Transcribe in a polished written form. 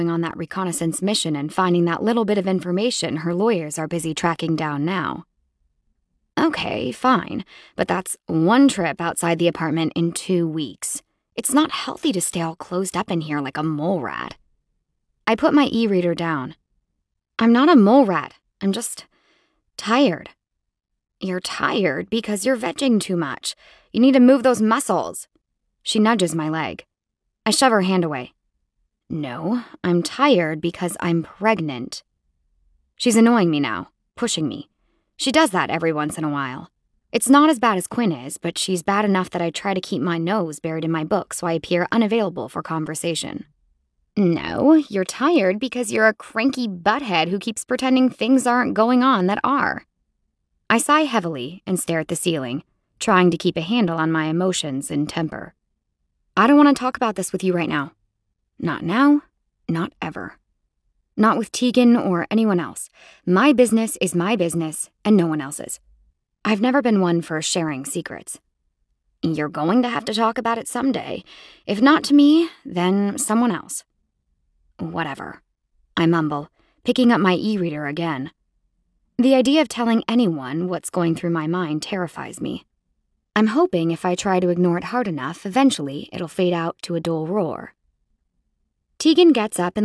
on that reconnaissance mission and finding that little bit of information her lawyers are busy tracking down now. Okay, fine, but that's one trip outside the apartment in 2 weeks. It's not healthy to stay all closed up in here like a mole rat. I put my e-reader down. I'm not a mole rat. I'm just tired. You're tired because you're vegging too much. You need to move those muscles. She nudges my leg. I shove her hand away. No, I'm tired because I'm pregnant. She's annoying me now, pushing me. She does that every once in a while. It's not as bad as Quinn is, but she's bad enough that I try to keep my nose buried in my book so I appear unavailable for conversation. No, you're tired because you're a cranky butthead who keeps pretending things aren't going on that are. I sigh heavily and stare at the ceiling, trying to keep a handle on my emotions and temper. I don't want to talk about this with you right now. Not now, not ever. Not with Tegan or anyone else. My business is my business and no one else's. I've never been one for sharing secrets. You're going to have to talk about it someday. If not to me, then someone else. Whatever. I mumble, picking up my e-reader again. The idea of telling anyone what's going through my mind terrifies me. I'm hoping if I try to ignore it hard enough, eventually it'll fade out to a dull roar. Tegan gets up and